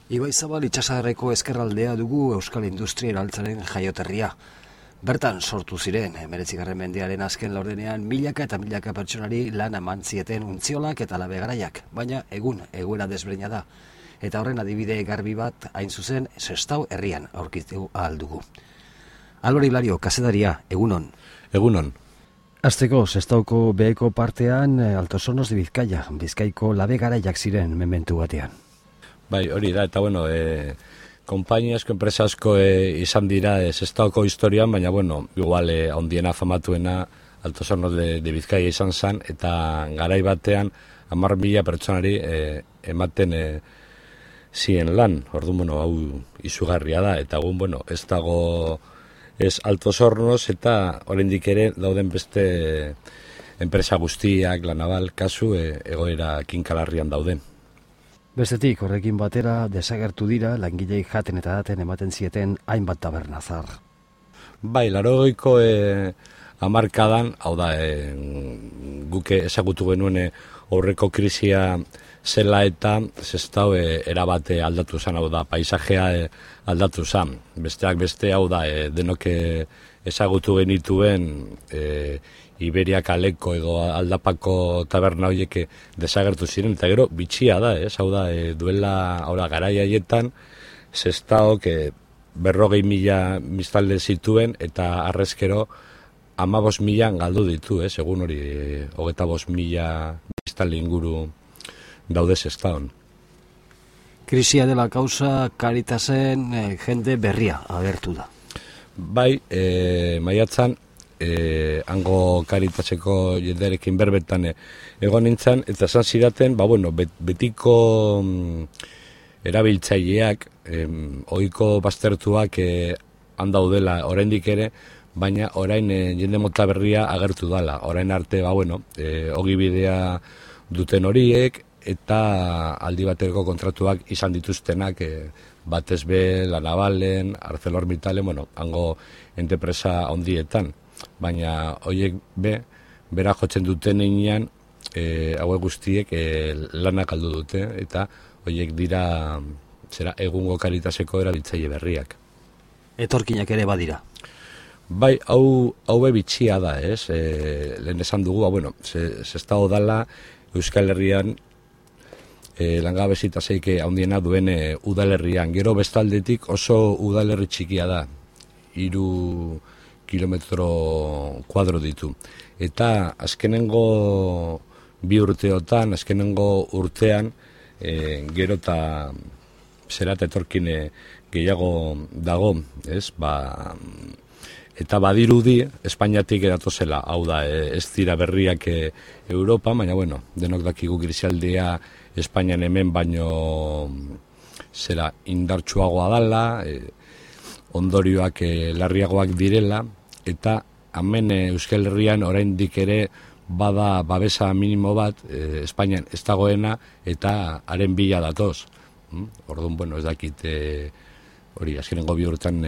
Ibaizabal itsasadarreko ezkerraldea dugu Euskal Industria Eraltzaren jaioterria. Bertan sortu ziren, 19. mendearen azken laurdenean milaka eta milaka pertsonari lan eman zieten untziolak eta labe garaiak, baina egun egoera desberdina da. Eta horren adibide garbi bat hain zuzen Sestao herrian aurkitu ahal dugu. Alvaro Hilario, kazedaria, egunon. Egunon. Azteko, Sestaoko beheko partean Altos Hornos de Bizkaia, Bizkaiko labe garaiak ziren mementu batean. Bai, hori da, eta bueno, konpainia asko, enpresa asko izan dira Sestaoko historian, baina bueno, igual handiena famatuena Altos Hornos de Bizkaia izan zen, eta garai batean 10.000 pertsonari ematen zien lan. Orduan, bueno, hau izugarria da, eta egun, bueno, ez dago ez Altos Hornos, eta oraindik ere dauden beste enpresa guztiak, La Naval, kasu, egoera kinkalarrian dauden. Bestetik, horrekin batera, desagertu dira langilei jaten eta daten ematen zieten hainbat tabernazar. Bai, 80ko hamarkadan, hau da, guke ezagutu genuen aurreko krisia zela eta Sestao erabate aldatu zen, hau da, paisajea aldatu zen. Besteak beste, hau da, denok ezagutu genituen Iberia kaleko edo aldapako taberna horiek desagertu ziren, eta gero bitxia da, hau da, duela garai haietan Sestaok 40.000 biztanle zituen, eta arrezkero 15.000 galdu ditu, egun hori 25.000 biztanle inguru daude Sestaon. Krisia dela kausa Caritasen jende berria agertu da. Bai, maiatzan, hango Caritaseko jendearekin berbetan egon nintzen, eta esan zidaten, bueno, betiko erabiltzaileak, ohiko baztertuak handaudela oraindik ere, baina orain jende mota berria agertu dala. Orain arte, bueno, ogibidea duten horiek, eta aldi bateko kontratuak izan dituztenak, batez be, La Navalen, ArcelorMittalen, bueno, hango enpresa handietan. Baina horiek bera jotzen duten einean, hauek guztiek lanak aldu dute, eta horiek dira egungo Caritaseko erabiltzaile berriak. Etorkinak ere badira. Bai, hau bitxia da, lehen esan dugu, bueno, Sestao dala Euskal Herrian langabezi taseik handiena duen udalerrian. Gero bestaldetik oso udalerri txikia da, 3 kilometro kuadro ditu. Eta azkenengo 2 urteotan, azkenengo urtean, gero eta zerat etorkin gehiago dago, eta badirudi Espainiatik edatozela, hau da, ez dira berriak Europa, baina bueno, denok dakigu krisialdea Espainian hemen baino indartsuagoa dala, ondorioak larriagoak direla, eta hemen Euskal Herrian oraindik ere bada babesa minimo bat Espainian ez dagoena, eta haren bila datoz. Orduan, bueno, ez dakit hori, azkenengo 2 urtean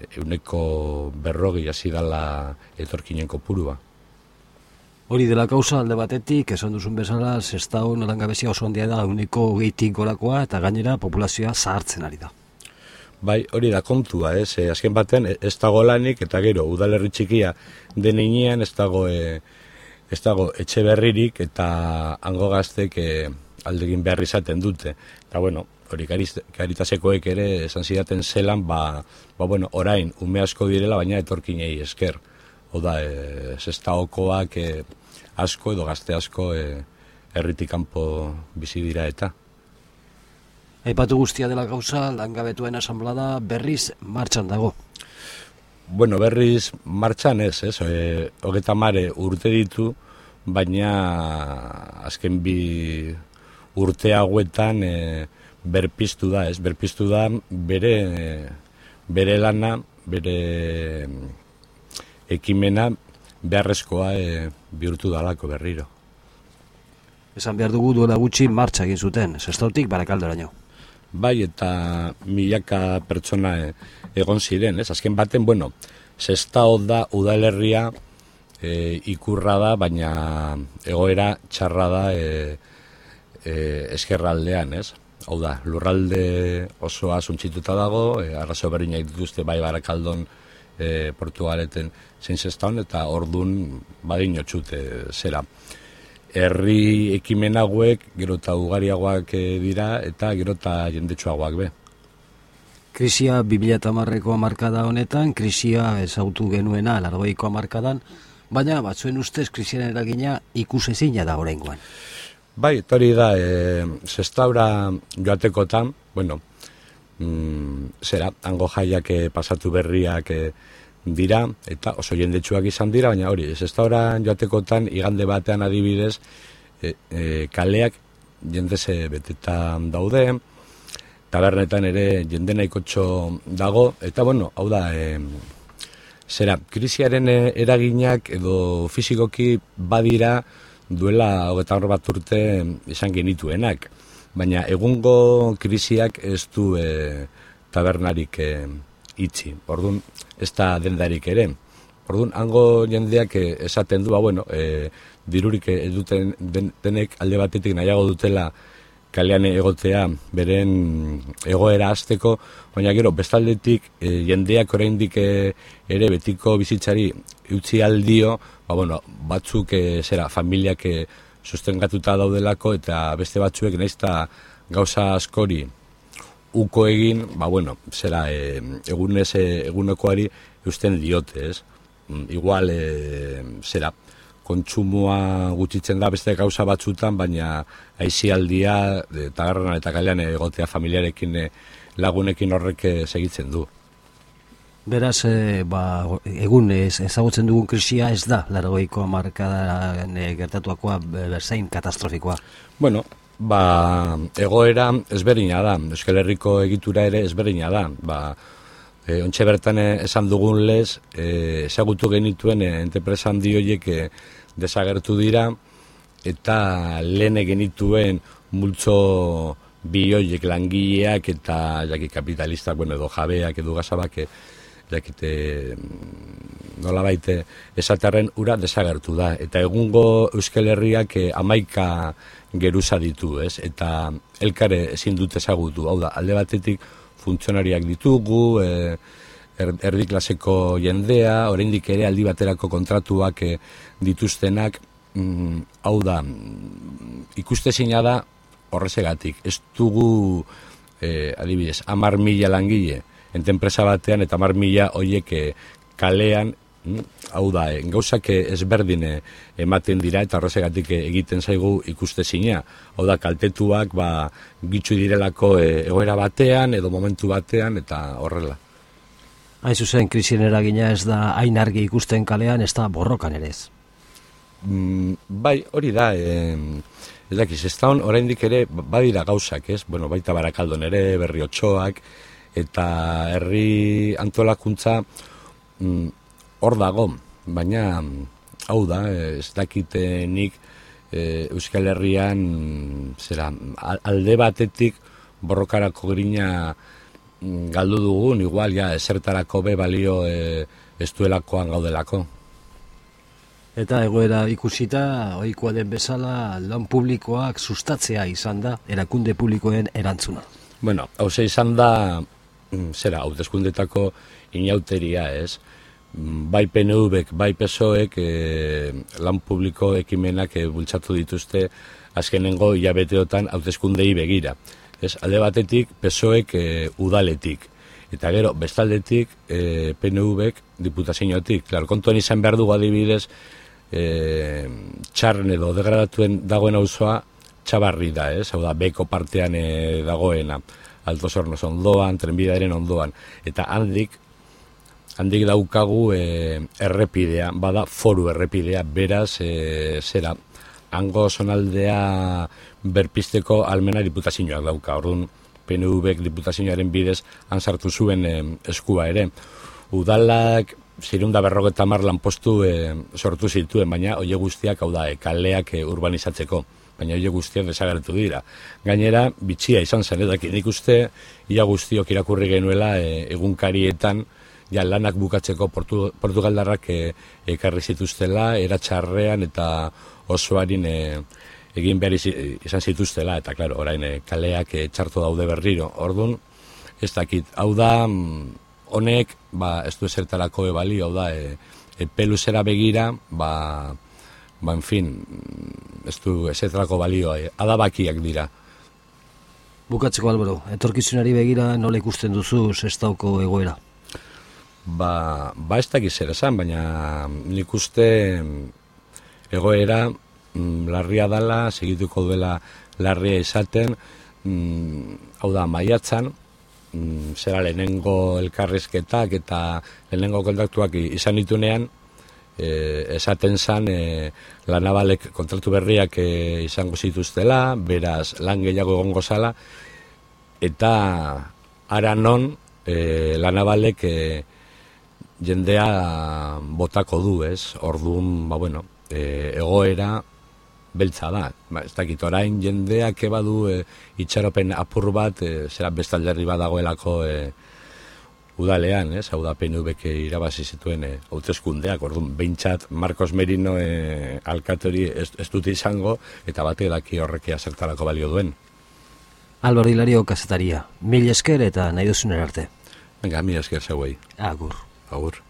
140 hasi dala etorkinen kopurua. Hori dela kausa alde batetik, esan duzun bezala, Sestao langabezia oso handia da 120 gorakoa, eta gainera populazioa zahartzen ari da. Bai, hori da kontua, azken batean ez dago lanik, eta gero udalerri txikia denean ez dago etxe berririk, eta hango gaztek aldegin behar izaten dute. Eta bueno, hori Caritasekoek ere esan zidaten zelan, bueno, orain ume asko direla, baina etorkinei esker. Oda, Sestaokoak asko edo gazte asko herritik kanpo bizi dira eta. Aipatu guztia dela gauza, langabetuen asanblada berriz martxan dago. Bueno, berriz martxan ez, 30 urte ditu, baina azken 2 urte hauetan berpiztu da, berpiztu da bere lana, bere ekimena beharrezkoa bihurtu dalako berriro. Esan behar dugu duela gutxi martxa egin zuten, Sestaotik Barakaldoraino. Bai, eta milaka pertsona egon ziren, azken baten, bueno, Sestao da udalerria ikurra da, baina egoera txarra da eskerraldean, hau da, lurralde osoa suntsituta dago, arrazo berdinak dituzte bai Barakaldon, Portugaleten zein Sestaon, eta ordun badinotxut zera. Herri ekimen hauek gero eta ugariagoak dira eta gero eta jendetsuagoak be. Krisia 2010ko hamarkada honetan, krisia ezagutu genuena 80ko hamarkadan, baina batzuen ustez krisiaren eragina ikusezina da oraingoan. Bai, hori da, Sestaora joatekotan, bueno, zera, hango jaiak pasatu berriak dira, eta oso jendetsuak izan dira, baina hori, Sestaora joatekotan, igande batean adibidez, kaleak jendez betetan daude, tabernetan ere jende nahikotxo dago, eta bueno, hau da, zera, krisiaren eraginak edo fisikoki badira duela 30 urte izan genituenak, baina egungo krisiak ez du tabernarik itxi, orduan ez da dendarik ere. Orduan, hango jendeak esaten du, bueno, dirurik eduten denek alde batetik nahiago dutela kalean egotea beren egoera hasteko, baina gero bestaldetik jendeak oraindik ere betiko bizitzari utzi aldio, bueno, batzuk familiak sustengatuta daudelako eta beste batzuek naizta gauza askori uko egin, bueno, egunekoari eusten diote, ez? Igual, kontsumoa gutxitzen da beste gauza batzutan, baina aisialdia tabernan eta kalean egotea familiarekin lagunekin horrek segitzen du. Beraz, egun ezagutzen dugun krisia ez da 80ko hamarkadan gertatuakoa berzain katastrofikoa. Bueno, egoera ezberdina da, Euskal Herriko egitura ere ezberdina da. Ontxe bertan esan dugun lez, ezagutu genituen enterpresa handi horiek desagertu dira, eta lehen genituen multzo bi horiek langileak eta kapitalistak, edo jabeak edo gazabak, nolabait esaterren ura desagertu da. Eta egungo Euskal Herriak 11 geruza ditu, ez? Eta elkare ezin dut ezagutu. Hau da, alde batetik funtzionariak ditugu, erdi klaseko jendea, oraindik ere aldi baterako kontratuak dituztenak, hau da, ikustezina da horrezegatik. Ez dugu, adibidez, 10.000 langile, enpresa batean eta 10.000 horiek kalean, hau da, gauzak ezberdin ematen dira eta horrezegatik egiten zaigu ikustezina. Hau da, kaltetuak gitzu direlako egoera batean edo momentu batean eta horrela. Hain zuzen, krisien eragina ez da hain argi ikusten kalean, ez da borrokan ere ez? Bai, hori da, ez dakiz, ez da oraindik ere badira gauzak, ez? Bueno, baita Barakaldon ere, Berriotxoak, eta herri antolakuntza hor dago, baina hau da, ez dakite nik Euskal Herrian alde batetik borrokarako grina galdu dugun, igual esertarako be balio ez duelakoan gaudelako. Eta egoera ikusita, ohikoa den bezala, lan publikoak sustatzea izan da, erakunde publikoen erantzuna. Bueno, hau izan da, hauteskundetako inauteria, ez? Bai PNV-ek, bai PSOE-ek lan publiko ekimenak bultzatu dituzte azkenengo hilabeteotan hauteskundei begira. Alde batetik PSOE-ek udaletik, eta gero bestaldetik PNV-ek diputaziotik. Kontuan izan behar dugu adibidez, txarren edo degradatuen dagoen auzoa Txabarri da, hau da, beko partean dagoena, Alto Sornos ondoan, trenbidearen ondoan, eta handik daukagu errepidea, bada foru errepidea, beraz, hango zonaldea berpisteko almena diputazioak dauka, orduan PNV-ek diputazioaren bidez ansartu zuen eskua ere. Udalak 450 lanpostu sortu zituen, baina oie guztiak, hau da, kaleak urbanizatzeko, baina oie guztiak desagertu dira. Gainera, bitxia izan zen, nik uste, ia guztiok irakurri genuela egunkarietan, lanak bukatzeko Portugaldarrak ekarri zituztela, eratxarrean eta osoarin egin behar izan zituztela, eta klaro, orain kaleak txarto daude berriro. Orduan, ez dakit, hau da, honek, ez du ezertarako balio, hau da, peluzera begira, en fin, ez du ezertarako balioa, adabakiak dira. Bukatzeko, Albero, etorkizunari begira nola ikusten duzu Sestaoko egoera? Ez dakit zer esan, baina nik uste egoera larria dela, segituko duela larria izaten, hau da, maiatzan, zera lehenengo elkarrizketak eta lehenengo kontaktuak izan ditunean, esaten zan La Navalek kontratu berriak izango zituztela, beraz lan gehiago egongo zala, eta ara non La Navalek jendea botako du, ez? Orduan, egoera beltza da. Ez dakit, orain jendeak badu itxaropen apur bat, zera bestalderri bat dagoelako udalean, ez? Hau da PNV-ek irabazi zituen hauteskundeak, orduan, behintzat Marcos Merino alkatori ez dute izango, eta bate daki horrekia zertarako balio duen. Albero Hilario kazetaria, mil esker eta nahi duzunera arte. Venga, mil esker zeuei. Agur. Agur.